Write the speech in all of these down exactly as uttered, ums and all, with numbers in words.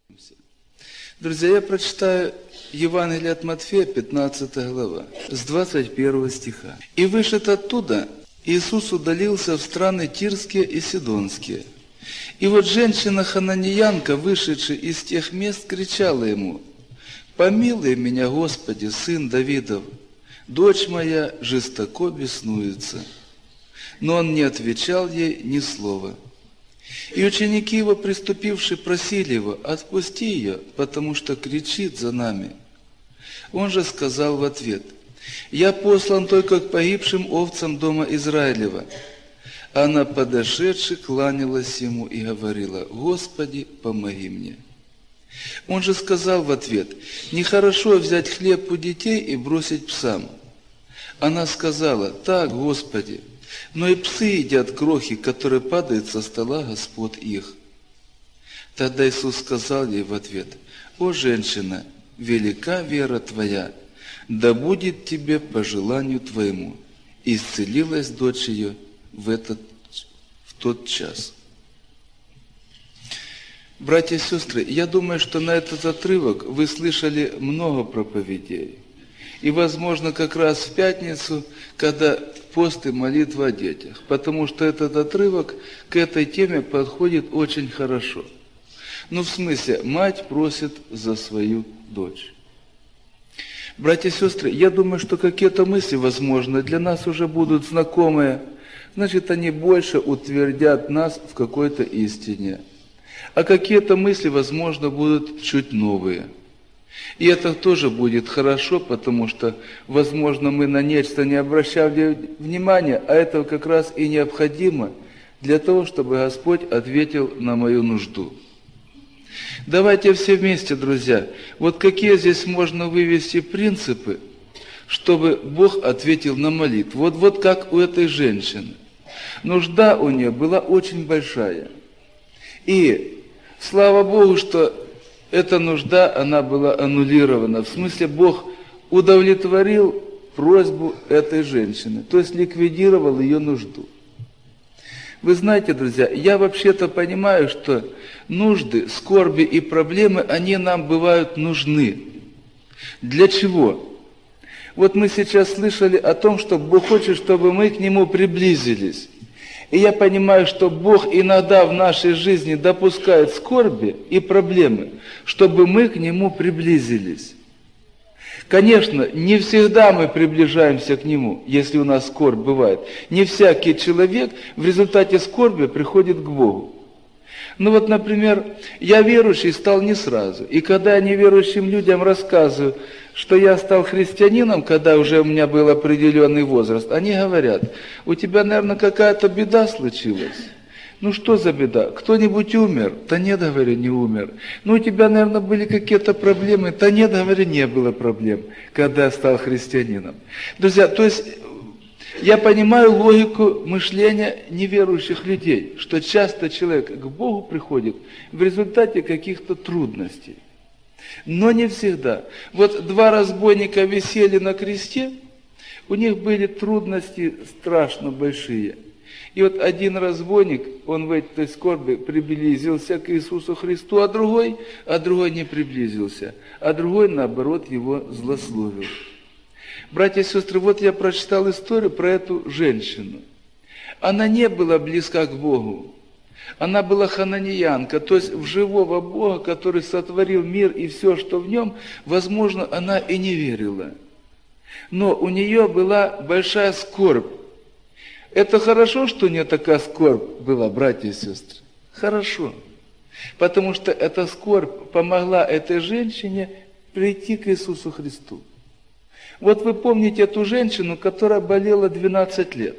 Друзья, я прочитаю Евангелие от Матфея, пятнадцатая глава, с двадцать первого стиха. «И вышед оттуда, Иисус удалился в страны Тирские и Сидонские. И вот женщина-хананеянка, вышедшая из тех мест, кричала ему: „Помилуй меня, Господи, сын Давидов, дочь моя жестоко беснуется“. Но он не отвечал ей ни слова. И ученики его, приступившие, просили его: „Отпусти ее, потому что кричит за нами“. Он же сказал в ответ: „Я послан только к погибшим овцам дома Израилева“. Она, подошедши, кланялась ему и говорила: „Господи, помоги мне“. Он же сказал в ответ: „Нехорошо взять хлеб у детей и бросить псам“. Она сказала: „Так, Господи, но и псы едят крохи, которые падают со стола господ их“. Тогда Иисус сказал ей в ответ: „О, женщина, велика вера твоя, да будет тебе по желанию твоему“. И исцелилась дочь ее в, этот, в тот час. Братья и сестры, я думаю, что на этот отрывок вы слышали много проповедей. И, возможно, как раз в пятницу, когда пост и молитва о детях. Потому что этот отрывок к этой теме подходит очень хорошо. Ну, в смысле, мать просит за свою дочь. Братья и сестры, я думаю, что какие-то мысли, возможно, для нас уже будут знакомые. Значит, они больше утвердят нас в какой-то истине. А какие-то мысли, возможно, будут чуть новые. И это тоже будет хорошо, потому что, возможно, мы на нечто не обращали внимания, а это как раз и необходимо для того, чтобы Господь ответил на мою нужду. Давайте все вместе, друзья, вот какие здесь можно вывести принципы, чтобы Бог ответил на молитву. Вот, вот как у этой женщины. Нужда у нее была очень большая. И слава Богу, что эта нужда, она была аннулирована. В смысле, Бог удовлетворил просьбу этой женщины, то есть ликвидировал ее нужду. Вы знаете, друзья, я вообще-то понимаю, что нужды, скорби и проблемы, они нам бывают нужны. Для чего? Вот мы сейчас слышали о том, что Бог хочет, чтобы мы к Нему приблизились. И я понимаю, что Бог иногда в нашей жизни допускает скорби и проблемы, чтобы мы к Нему приблизились. Конечно, не всегда мы приближаемся к Нему, если у нас скорбь бывает. Не всякий человек в результате скорби приходит к Богу. Ну вот, например, я верующий стал не сразу. И когда я неверующим людям рассказываю, что я стал христианином, когда уже у меня был определенный возраст, они говорят: у тебя, наверное, какая-то беда случилась. Ну что за беда? Кто-нибудь умер? Да нет, говорю, не умер. Ну у тебя, наверное, были какие-то проблемы? Да нет, говорю, не было проблем, когда я стал христианином. Друзья, то есть я понимаю логику мышления неверующих людей, что часто человек к Богу приходит в результате каких-то трудностей. Но не всегда. Вот два разбойника висели на кресте, у них были трудности страшно большие. И вот один разбойник, он в этой скорби приблизился к Иисусу Христу, а другой, а другой не приблизился, а другой, наоборот, его злословил. Братья и сестры, вот я прочитал историю про эту женщину. Она не была близка к Богу. Она была хананеянка, то есть в живого Бога, который сотворил мир и все, что в нем, возможно, она и не верила. Но у нее была большая скорбь. Это хорошо, что у нее такая скорбь была, братья и сестры? Хорошо. Потому что эта скорбь помогла этой женщине прийти к Иисусу Христу. Вот вы помните эту женщину, которая болела двенадцать лет.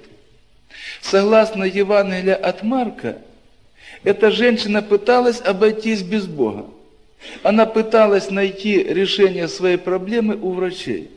Согласно Евангелию от Марка, эта женщина пыталась обойтись без Бога. Она пыталась найти решение своей проблемы у врачей.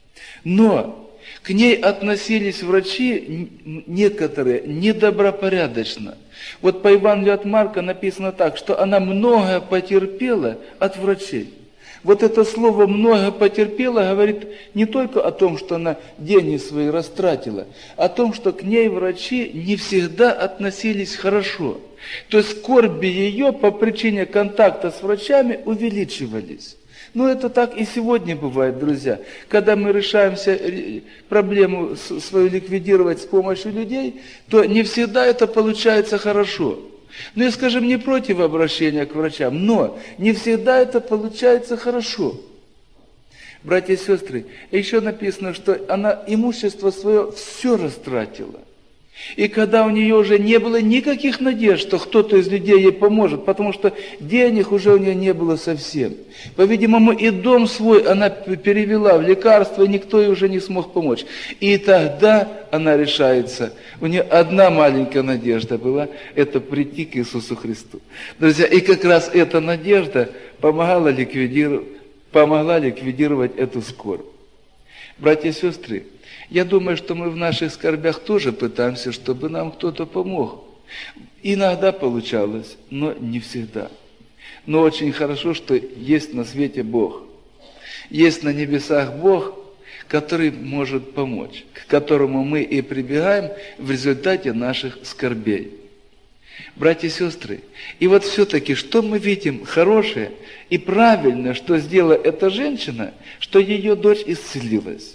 Но к ней относились врачи некоторые недобропорядочно. Вот по Евангелию от Марка написано так, что она многое потерпела от врачей. Вот это слово «много потерпела» говорит не только о том, что она деньги свои растратила, а о том, что к ней врачи не всегда относились хорошо. То есть скорби ее по причине контакта с врачами увеличивались. Но это так и сегодня бывает, друзья. Когда мы решаемся проблему свою ликвидировать с помощью людей, то не всегда это получается хорошо. Ну, я, скажем, не против обращения к врачам, но не всегда это получается хорошо. Братья и сестры, еще написано, что она имущество свое все растратила. И когда у нее уже не было никаких надежд, что кто-то из людей ей поможет, потому что денег уже у нее не было совсем. По-видимому, и дом свой она перевела в лекарство, и никто ей уже не смог помочь. И тогда она решается. У нее одна маленькая надежда была, это прийти к Иисусу Христу. Друзья, и как раз эта надежда помогала ликвидировать, помогла ликвидировать эту скорбь. Братья и сестры, я думаю, что мы в наших скорбях тоже пытаемся, чтобы нам кто-то помог. Иногда получалось, но не всегда. Но очень хорошо, что есть на свете Бог. Есть на небесах Бог, который может помочь, к которому мы и прибегаем в результате наших скорбей. Братья и сестры, и вот все-таки, что мы видим хорошее и правильное, что сделала эта женщина, что ее дочь исцелилась.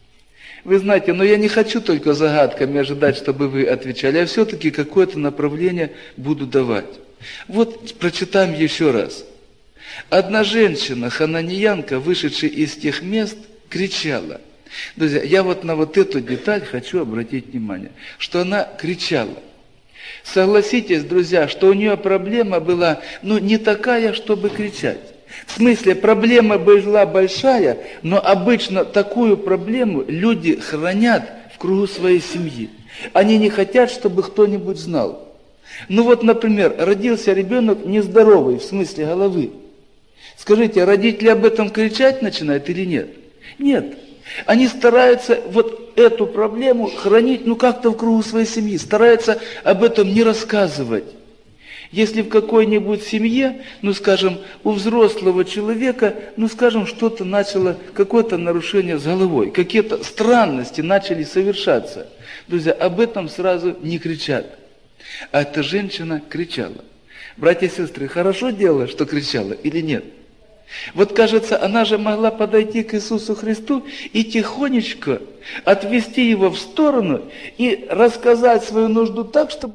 Вы знаете, но я не хочу только загадками ожидать, чтобы вы отвечали, а все-таки какое-то направление буду давать. Вот прочитаем еще раз. Одна женщина, хананиянка, вышедшая из тех мест, кричала. Друзья, я вот на вот эту деталь хочу обратить внимание, что она кричала. Согласитесь, друзья, что у нее проблема была, ну, не такая, чтобы кричать. В смысле, проблема была большая, но обычно такую проблему люди хранят в кругу своей семьи. Они не хотят, чтобы кто-нибудь знал. Ну вот, например, родился ребенок нездоровый, в смысле головы. Скажите, родители об этом кричать начинают или нет? Нет. Они стараются вот эту проблему хранить, ну, как-то в кругу своей семьи, стараются об этом не рассказывать. Если в какой-нибудь семье, ну, скажем, у взрослого человека, ну, скажем, что-то начало, какое-то нарушение с головой, какие-то странности начали совершаться, друзья, об этом сразу не кричат. А эта женщина кричала. Братья и сестры, хорошо делала, что кричала или нет? Вот, кажется, она же могла подойти к Иисусу Христу и тихонечко отвести его в сторону и рассказать свою нужду так, чтобы...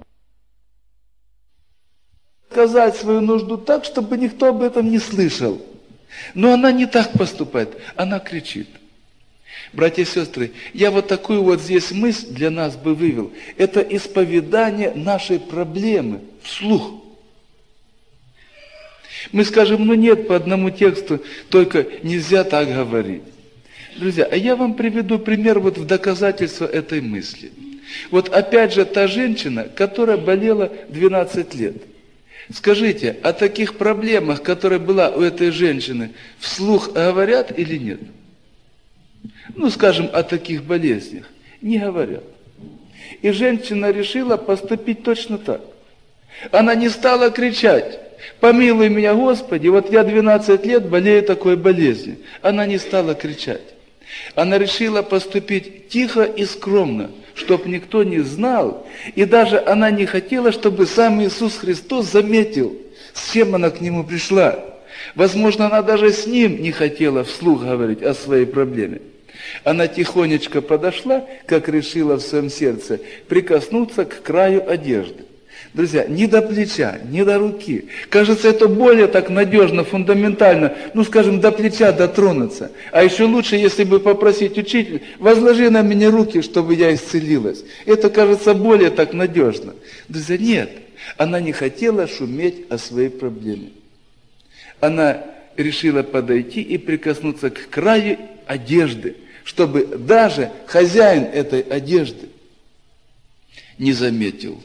сказать свою нужду так, чтобы никто об этом не слышал. Но она не так поступает, она кричит. Братья и сестры, я вот такую вот здесь мысль для нас бы вывел. Это исповедание нашей проблемы вслух. Мы скажем, ну нет, по одному тексту, только нельзя так говорить. Друзья, а я вам приведу пример вот в доказательство этой мысли. Вот опять же та женщина, которая болела двенадцать лет. Скажите, о таких проблемах, которые была у этой женщины, вслух говорят или нет? Ну, скажем, о таких болезнях. Не говорят. И женщина решила поступить точно так. Она не стала кричать: «Помилуй меня, Господи, вот я двенадцать лет болею такой болезнью». Она не стала кричать. Она решила поступить тихо и скромно, чтобы никто не знал, и даже она не хотела, чтобы сам Иисус Христос заметил, с чем она к Нему пришла. Возможно, она даже с Ним не хотела вслух говорить о своей проблеме. Она тихонечко подошла, как решила в своем сердце, прикоснуться к краю одежды. Друзья, ни до плеча, ни до руки. Кажется, это более так надежно, фундаментально, ну, скажем, до плеча дотронуться. А еще лучше, если бы попросить учителя: возложи на меня руки, чтобы я исцелилась. Это кажется более так надежно. Друзья, нет, она не хотела шуметь о своей проблеме. Она решила подойти и прикоснуться к краю одежды, чтобы даже хозяин этой одежды не заметил.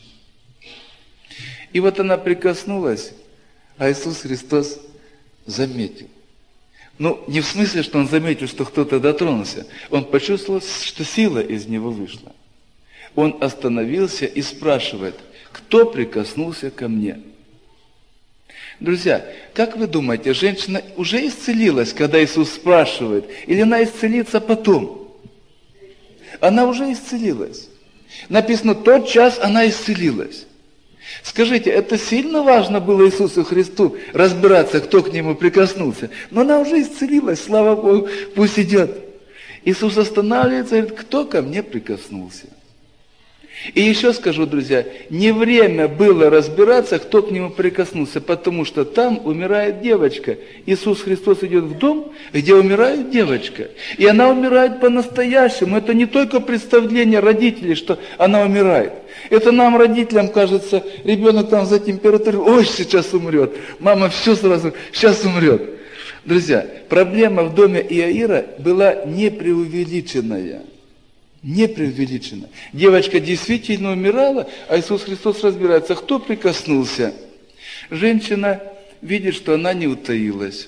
И вот она прикоснулась, а Иисус Христос заметил. Ну, не в смысле, что он заметил, что кто-то дотронулся. Он почувствовал, что сила из него вышла. Он остановился и спрашивает: кто прикоснулся ко мне? Друзья, как вы думаете, женщина уже исцелилась, когда Иисус спрашивает, или она исцелится потом? Она уже исцелилась. Написано, тот час она исцелилась. Скажите, это сильно важно было Иисусу Христу разбираться, кто к Нему прикоснулся? Но она уже исцелилась, слава Богу, пусть идет. Иисус останавливается и говорит, кто ко мне прикоснулся? И еще скажу, друзья, не время было разбираться, кто к Нему прикоснулся, потому что там умирает девочка. Иисус Христос идет в дом, где умирает девочка. И она умирает по-настоящему. Это не только представление родителей, что она умирает. Это нам, родителям, кажется, ребенок там за температурой, ой, сейчас умрет. Мама все сразу, сейчас умрет. Друзья, проблема в доме Иаира была не преувеличенная. Не преувеличена. Девочка действительно умирала, а Иисус Христос разбирается, кто прикоснулся. Женщина видит, что она не утаилась.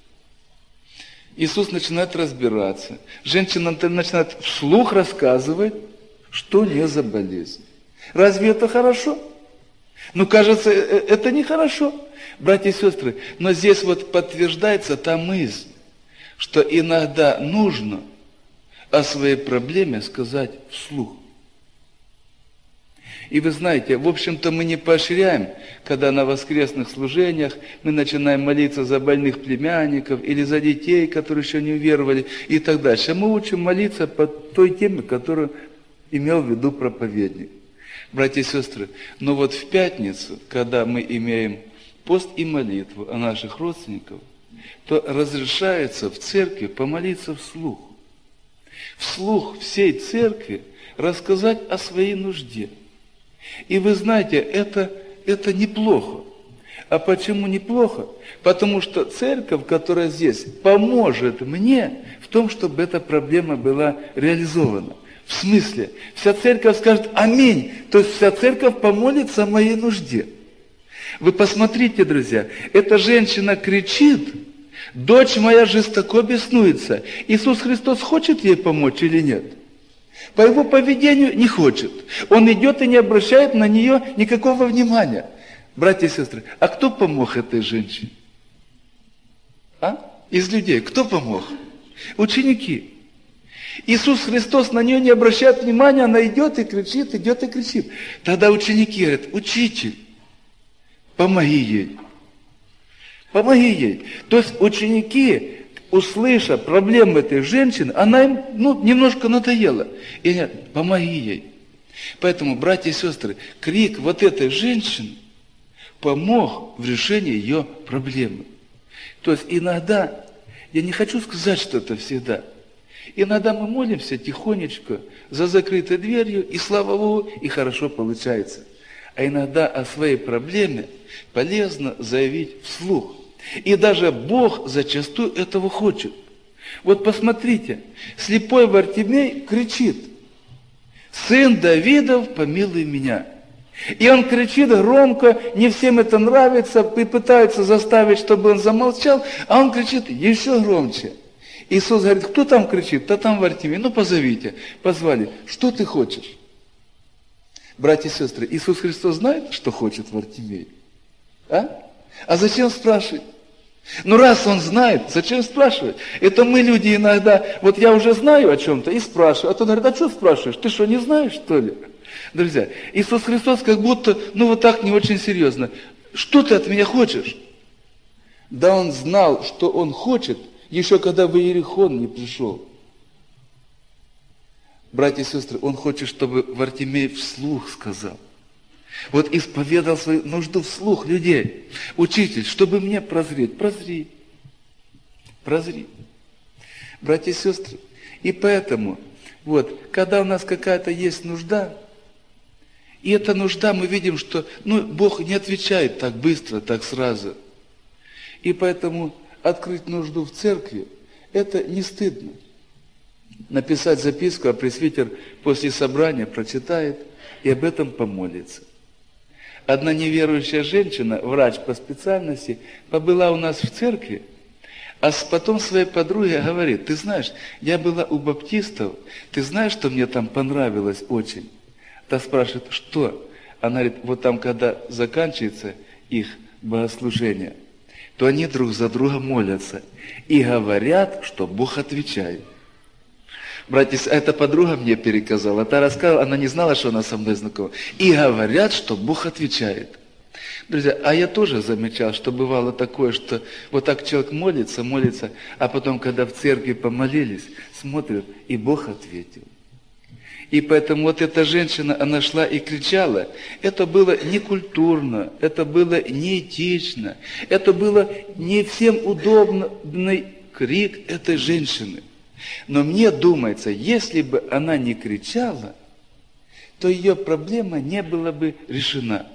Иисус начинает разбираться. Женщина начинает вслух рассказывать, что не за болезнь. Разве это хорошо? Ну, кажется, это нехорошо, братья и сестры. Но здесь вот подтверждается та мысль, что иногда нужно о своей проблеме сказать вслух. И вы знаете, в общем-то мы не поощряем, когда на воскресных служениях мы начинаем молиться за больных племянников или за детей, которые еще не уверовали и так дальше. Мы учим молиться по той теме, которую имел в виду проповедник. Братья и сестры, но вот в пятницу, когда мы имеем пост и молитву о наших родственниках, то разрешается в церкви помолиться вслух. Вслух всей церкви рассказать о своей нужде. И вы знаете, это, это неплохо. А почему неплохо? Потому что церковь, которая здесь, поможет мне в том, чтобы эта проблема была реализована. В смысле, вся церковь скажет «Аминь», то есть вся церковь помолится о моей нужде. Вы посмотрите, друзья, эта женщина кричит, дочь моя жестоко беснуется. Иисус Христос хочет ей помочь или нет? По его поведению не хочет. Он идет и не обращает на нее никакого внимания. Братья и сестры, а кто помог этой женщине? А? Из людей. Кто помог? Ученики. Иисус Христос на нее не обращает внимания, она идет и кричит, идет и кричит. Тогда ученики говорят, учитель, помоги ей. Помоги ей. То есть ученики, услыша проблемы этой женщины, она им ну, немножко надоела. И они говорят, помоги ей. Поэтому, братья и сестры, крик вот этой женщины помог в решении ее проблемы. То есть иногда, я не хочу сказать, что это всегда, иногда мы молимся тихонечко, за закрытой дверью, и слава Богу, и хорошо получается. А иногда о своей проблеме полезно заявить вслух. И даже Бог зачастую этого хочет. Вот посмотрите, слепой Вартимей кричит, «Сын Давидов, помилуй меня». И он кричит громко, не всем это нравится, и пытаются заставить, чтобы он замолчал, а он кричит еще громче. Иисус говорит, кто там кричит? Да там Вартимей, ну позовите. Позвали, что ты хочешь? Братья и сестры, Иисус Христос знает, что хочет Вартимей? А? А зачем спрашивать? Ну раз Он знает, зачем спрашивать? Это мы, люди, иногда, вот я уже знаю о чем-то и спрашиваю, а то говорит, а что спрашиваешь? Ты что, не знаешь, что ли? Друзья, Иисус Христос как будто, ну вот так не очень серьезно. Что ты от меня хочешь? Да Он знал, что Он хочет, еще когда в Иерихон не пришел. Братья и сестры, Он хочет, чтобы Вартимей вслух сказал. Вот исповедал свою нужду вслух людей. Учитель, чтобы мне прозреть, прозри. Прозри. Братья и сестры, и поэтому, вот, когда у нас какая-то есть нужда, и эта нужда, мы видим, что ну, Бог не отвечает так быстро, так сразу. И поэтому открыть нужду в церкви, это не стыдно. Написать записку, а пресвитер после собрания прочитает и об этом помолится. Одна неверующая женщина, врач по специальности, побыла у нас в церкви, а потом своей подруге говорит, ты знаешь, я была у баптистов, ты знаешь, что мне там понравилось очень? Та спрашивает, что? Она говорит, вот там, когда заканчивается их богослужения, то они друг за друга молятся и говорят, что Бог отвечает. Братья, эта подруга мне переказала, та рассказала, она не знала, что она со мной знакома. И говорят, что Бог отвечает. Друзья, а я тоже замечал, что бывало такое, что вот так человек молится, молится, а потом, когда в церкви помолились, смотрят, и Бог ответил. И поэтому вот эта женщина, она шла и кричала. Это было некультурно, это было неэтично, это было не всем удобный крик этой женщины. Но мне думается, если бы она не кричала, то ее проблема не была бы решена.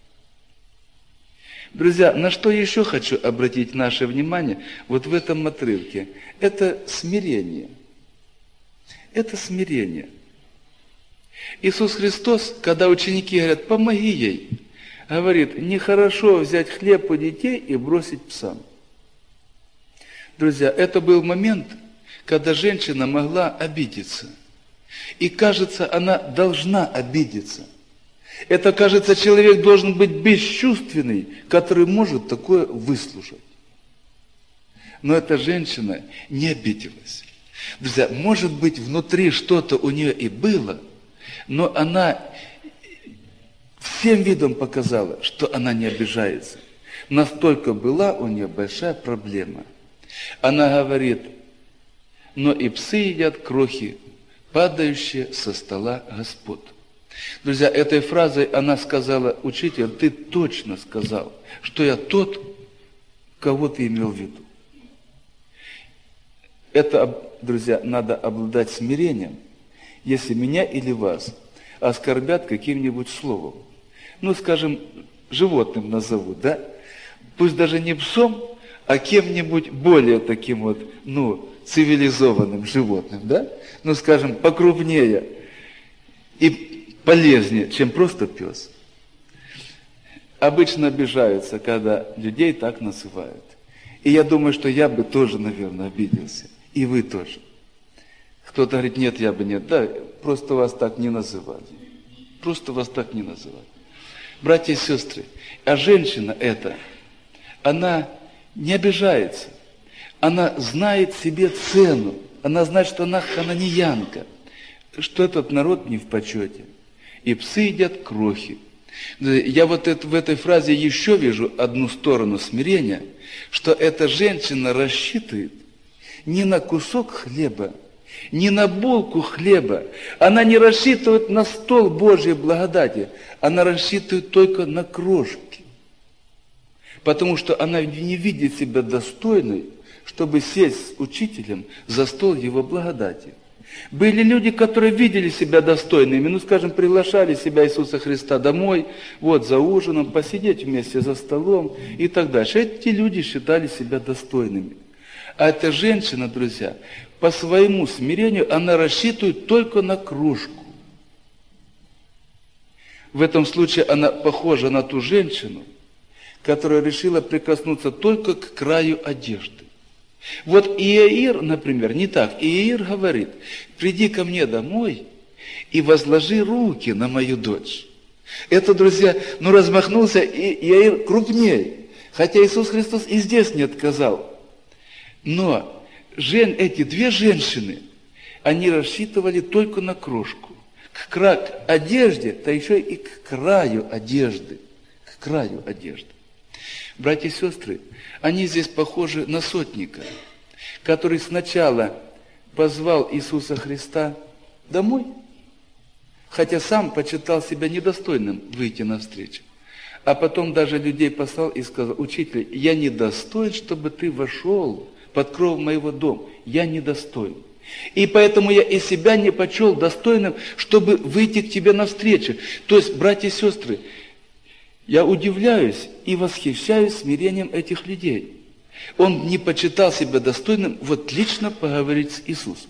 Друзья, на что еще хочу обратить наше внимание вот в этом отрывке? Это смирение. Это смирение. Иисус Христос, когда ученики говорят, помоги ей, говорит, нехорошо взять хлеб у детей и бросить псам. Друзья, это был момент, когда женщина могла обидеться. И кажется, она должна обидеться. Это, кажется, человек должен быть бесчувственный, который может такое выслушать. Но эта женщина не обиделась. Друзья, может быть, внутри что-то у нее и было, но она всем видом показала, что она не обижается. Настолько была у нее большая проблема. Она говорит, но и псы едят крохи, падающие со стола господ. Друзья, этой фразой она сказала, учитель, ты точно сказал, что я тот, кого ты имел в виду. Это, друзья, надо обладать смирением, если меня или вас оскорбят каким-нибудь словом. Ну, скажем, животным назовут, да? Пусть даже не псом, а кем-нибудь более таким вот, ну, цивилизованным животным, да? Ну, скажем, покрупнее и полезнее, чем просто пес. Обычно обижаются, когда людей так называют. И я думаю, что я бы тоже, наверное, обиделся. И вы тоже. Кто-то говорит, нет, я бы нет. Да, просто вас так не называли. Просто вас так не называли. Братья и сестры, а женщина эта, она не обижается. Она знает себе цену. Она знает, что она хананеянка, что этот народ не в почете. И псы едят крохи. Я вот это, в этой фразе еще вижу одну сторону смирения, что эта женщина рассчитывает не на кусок хлеба, не на булку хлеба. Она не рассчитывает на стол Божьей благодати. Она рассчитывает только на крошки. Потому что она не видит себя достойной, чтобы сесть с учителем за стол его благодати. Были люди, которые видели себя достойными, ну, скажем, приглашали себя Иисуса Христа домой, вот, за ужином, посидеть вместе за столом и так дальше. Эти люди считали себя достойными. А эта женщина, друзья, по своему смирению, она рассчитывает только на крошку. В этом случае она похожа на ту женщину, которая решила прикоснуться только к краю одежды. Вот Иаир, например, не так. Иаир говорит, приди ко мне домой и возложи руки на мою дочь. Это, друзья, ну размахнулся, и Иаир крупнее. Хотя Иисус Христос и здесь не отказал. Но жен, эти две женщины, они рассчитывали только на крошку. К, кра... к одежде, да еще и к краю одежды. К краю одежды. Братья и сестры, они здесь похожи на сотника, который сначала позвал Иисуса Христа домой, хотя сам почитал себя недостойным выйти навстречу. А потом даже людей послал и сказал, учитель, я недостоин, чтобы ты вошел под кров моего дома. Я недостоин. И поэтому я и себя не почел достойным, чтобы выйти к тебе навстречу. То есть, братья и сестры, я удивляюсь и восхищаюсь смирением этих людей. Он не почитал себя достойным вот лично поговорить с Иисусом.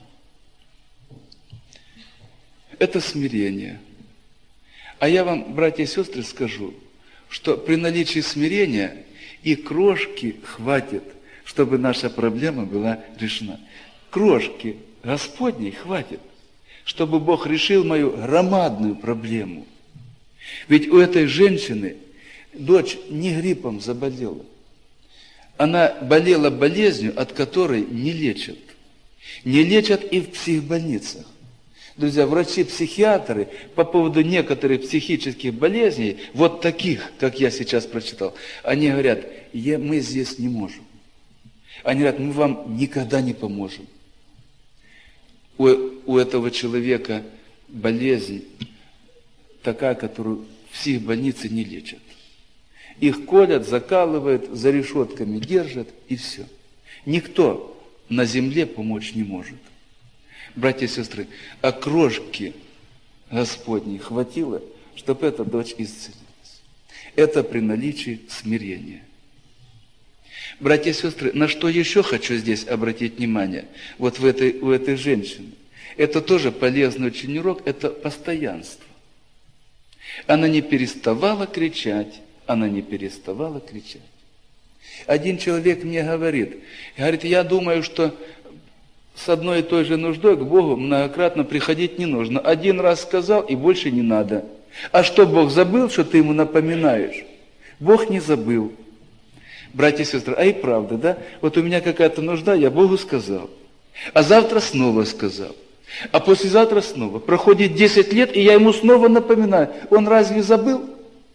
Это смирение. А я вам, братья и сестры, скажу, что при наличии смирения и крошки хватит, чтобы наша проблема была решена. Крошки Господней хватит, чтобы Бог решил мою громадную проблему. Ведь у этой женщины дочь не гриппом заболела. Она болела болезнью, от которой не лечат. Не лечат и в психбольницах. Друзья, врачи-психиатры по поводу некоторых психических болезней, вот таких, как я сейчас прочитал, они говорят, мы здесь не можем. Они говорят, мы вам никогда не поможем. У, у этого человека болезнь такая, которую в психбольнице не лечат. Их колят, закалывают, за решетками держат, и все. Никто на земле помочь не может. Братья и сестры, а крошки Господней хватило, чтобы эта дочь исцелилась. Это при наличии смирения. Братья и сестры, на что еще хочу здесь обратить внимание? Вот в этой, у этой женщины. Это тоже полезный очень урок, это постоянство. Она не переставала кричать, она не переставала кричать. Один человек мне говорит, говорит, я думаю, что с одной и той же нуждой к Богу многократно приходить не нужно. Один раз сказал, и больше не надо. А что, Бог забыл, что ты ему напоминаешь? Бог не забыл. Братья и сестры, а и правда, да? Вот у меня какая-то нужда, я Богу сказал. А завтра снова сказал. А послезавтра снова. Проходит десять лет, и я ему снова напоминаю. Он разве забыл?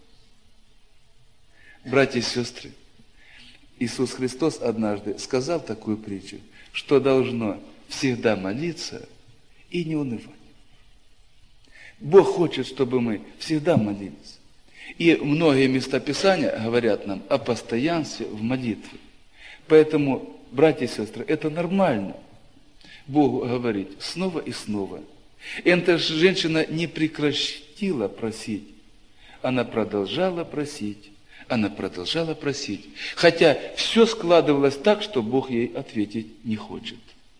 Братья и сестры, Иисус Христос однажды сказал такую притчу, что должно всегда молиться и не унывать. Бог хочет, чтобы мы всегда молились. И многие места Писания говорят нам о постоянстве в молитве. Поэтому, братья и сестры, это нормально. Богу говорить снова и снова. И эта женщина не прекратила просить. Она продолжала просить. Она продолжала просить. Хотя все складывалось так, что Бог ей ответить не хочет.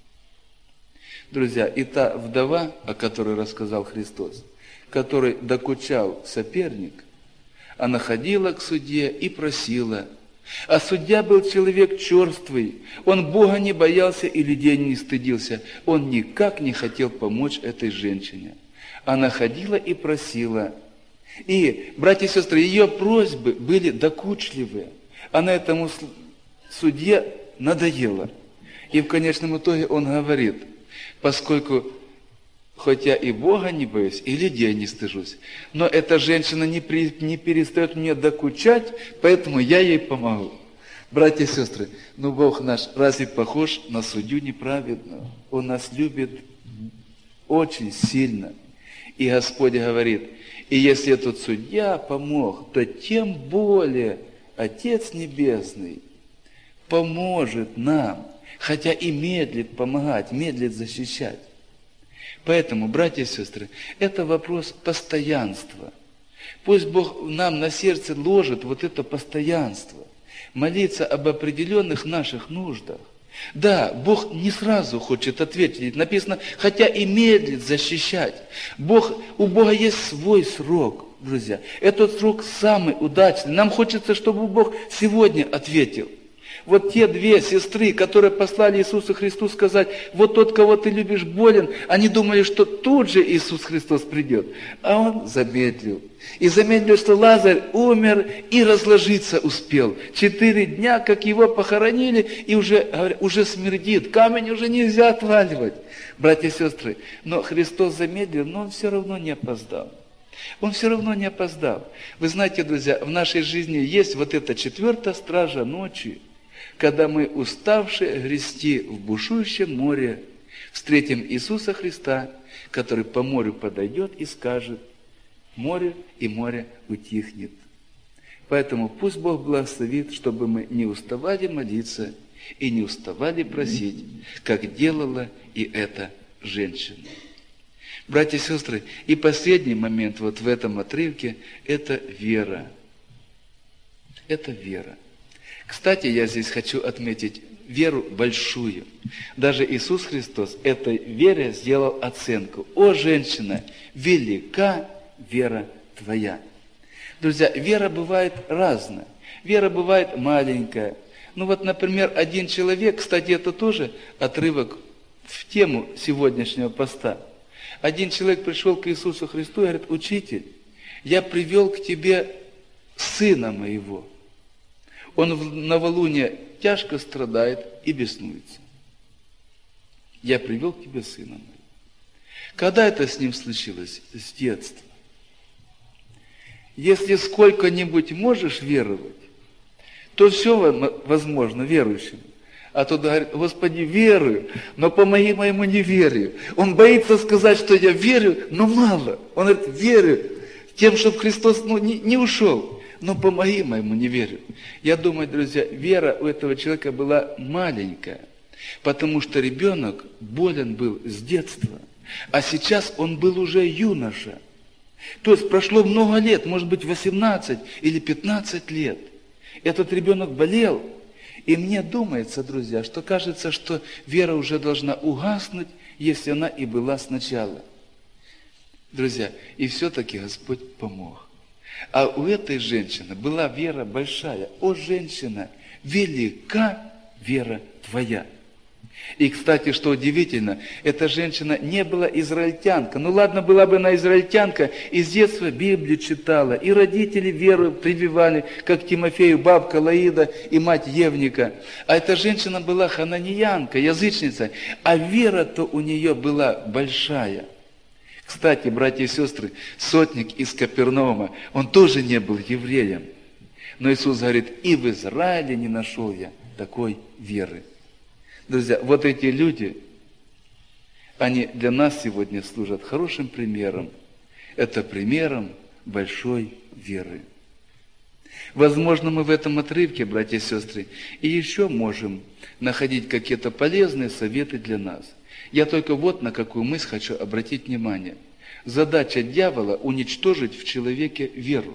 Друзья, и та вдова, о которой рассказал Христос, которой докучал соперник, она ходила к судье и просила. А судья был человек черствый. Он Бога не боялся и людей не стыдился. Он никак не хотел помочь этой женщине. Она ходила и просила. И, братья и сестры, ее просьбы были докучливые. Она этому судье надоела. И в конечном итоге он говорит, поскольку хоть я и Бога не боюсь, и людей не стыжусь, но эта женщина не, при, не перестает мне докучать, поэтому я ей помогу. Братья и сестры, ну Бог наш разве похож на судью неправедного? Он нас любит очень сильно. И Господь говорит, и если этот судья помог, то тем более Отец Небесный поможет нам, хотя и медлит помогать, медлит защищать. Поэтому, братья и сестры, это вопрос постоянства. Пусть Бог нам на сердце ложит вот это постоянство, молиться об определенных наших нуждах. Да, Бог не сразу хочет ответить. Написано, хотя и медлит защищать. Бог, у Бога есть свой срок, друзья. Этот срок самый удачный. Нам хочется, чтобы Бог сегодня ответил. Вот те две сестры, которые послали Иисусу Христу сказать, вот тот, кого ты любишь, болен, они думали, что тут же Иисус Христос придет. А Он замедлил. И замедлил, что Лазарь умер и разложиться успел. Четыре дня, как его похоронили, и уже, уже смердит. Камень уже нельзя отваливать. Братья и сестры, но Христос замедлил, но Он все равно не опоздал. Он все равно не опоздал. Вы знаете, друзья, в нашей жизни есть вот эта четвертая стража ночи, когда мы, уставшие грести в бушующем море, встретим Иисуса Христа, который по морю подойдет и скажет, море и море утихнет. Поэтому пусть Бог благословит, чтобы мы не уставали молиться и не уставали просить, как делала и эта женщина. Братья и сестры, и последний момент вот в этом отрывке – это вера. Это вера. Кстати, я здесь хочу отметить веру большую. Даже Иисус Христос этой вере сделал оценку. «О, женщина, велика вера твоя». Друзья, вера бывает разная. Вера бывает маленькая. Ну вот, например, один человек, кстати, это тоже отрывок в тему сегодняшнего поста. Один человек пришел к Иисусу Христу и говорит, «Учитель, я привел к тебе сына моего. Он в новолуние тяжко страдает и беснуется. Я привел к тебе сына моего. Когда это с ним случилось? С детства. Если сколько-нибудь можешь веровать, то все возможно верующим. А тот говорит: Господи, верую, но помоги моему неверию. Он боится сказать, что я верю, но мало. Он говорит: верю тем, чтобы Христос ну, не, не ушел, но помоги моему неверию. Я думаю, друзья, вера у этого человека была маленькая, потому что ребенок болен был с детства, а сейчас он был уже юноша. То есть прошло много лет, может быть восемнадцать или пятнадцать лет. Этот ребенок болел. И мне думается, друзья, что кажется, что вера уже должна угаснуть, если она и была сначала. Друзья, и все-таки Господь помог. А у этой женщины была вера большая. О, женщина, велика вера твоя. И, кстати, что удивительно, эта женщина не была израильтянка. Ну ладно, была бы она израильтянка, и с детства Библию читала, и родители веру прививали, как Тимофею, бабка Лаида и мать Евника. А эта женщина была хананиянка, язычница, а вера-то у нее была большая. Кстати, братья и сестры, сотник из Капернаума, он тоже не был евреем. Но Иисус говорит: и в Израиле не нашел я такой веры. Друзья, вот эти люди, они для нас сегодня служат хорошим примером. Это примером большой веры. Возможно, мы в этом отрывке, братья и сестры, и еще можем находить какие-то полезные советы для нас. Я только вот на какую мысль хочу обратить внимание. Задача дьявола – уничтожить в человеке веру.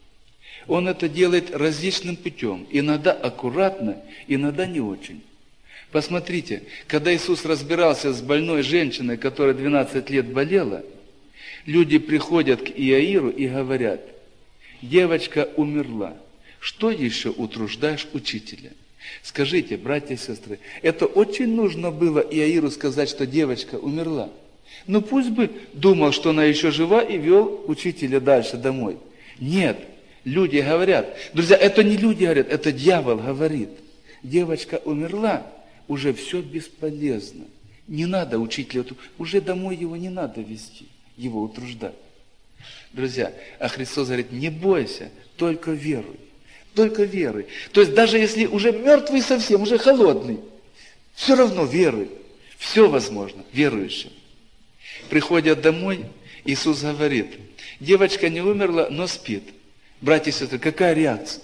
Он это делает различным путем, иногда аккуратно, иногда не очень. Посмотрите, когда Иисус разбирался с больной женщиной, которая двенадцать лет болела, люди приходят к Иаиру и говорят: девочка умерла, что еще утруждаешь учителя? Скажите, братья и сестры, это очень нужно было Иаиру сказать, что девочка умерла? Ну пусть бы думал, что она еще жива, и вел учителя дальше домой. Нет, люди говорят. Друзья, это не люди говорят, это дьявол говорит. Девочка умерла, уже все бесполезно. Не надо учителя, уже домой его не надо вести, его утруждать. Друзья, а Христос говорит: не бойся, только веруй. Только веруй. То есть даже если уже мертвый совсем, уже холодный, все равно веруй. Все возможно верующим. Приходят домой, Иисус говорит: девочка не умерла, но спит. Братья и сестры, какая реакция?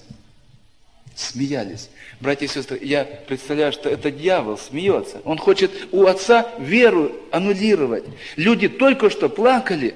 Смеялись. Братья и сестры, я представляю, что это дьявол смеется. Он хочет у отца веру аннулировать. Люди только что плакали.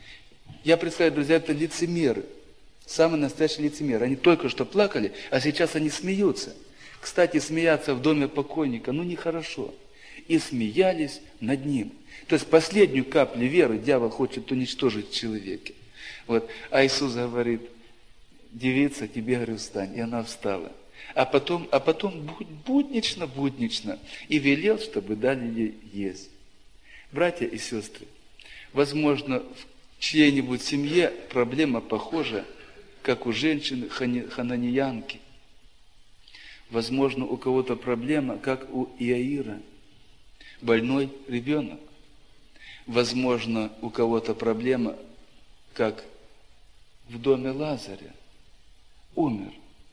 Я представляю, друзья, это лицемеры. Самые настоящие лицемеры. Они только что плакали, а сейчас они смеются. Кстати, смеяться в доме покойника, ну нехорошо. И смеялись над ним. То есть последнюю каплю веры дьявол хочет уничтожить в человеке. Вот. А Иисус говорит: девица, тебе говорю, встань. И она встала. А потом, а потом буднично, буднично. И велел, чтобы дали ей есть. Братья и сестры, возможно, в чьей-нибудь семье проблема похожа, как у женщины хананиянки. Возможно, у кого-то проблема, как у Иаира, больной ребенок. Возможно, у кого-то проблема, как в доме Лазаря. Умер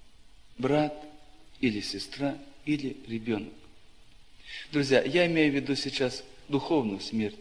брат или сестра, или ребенок. Друзья, я имею в виду сейчас духовную смерть.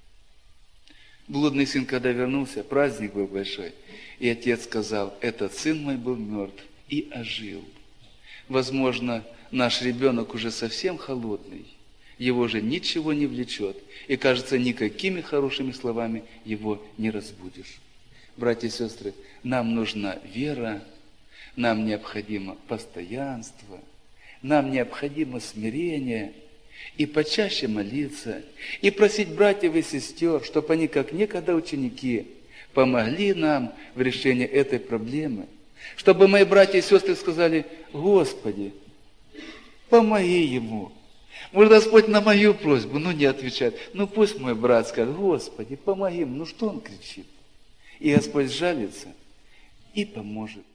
Блудный сын, когда вернулся, праздник был большой, и отец сказал: этот сын мой был мертв и ожил. Возможно, наш ребенок уже совсем холодный, его же ничего не влечет, и, кажется, никакими хорошими словами его не разбудишь. Братья и сестры, нам нужна вера, нам необходимо постоянство, нам необходимо смирение, и почаще молиться, и просить братьев и сестер, чтобы они, как некогда ученики, помогли нам в решении этой проблемы. Чтобы мои братья и сестры сказали: Господи, помоги ему. Может, Господь на мою просьбу, ну не отвечает. Ну пусть мой брат скажет: Господи, помоги ему. Ну что он кричит? И Господь жалится и поможет.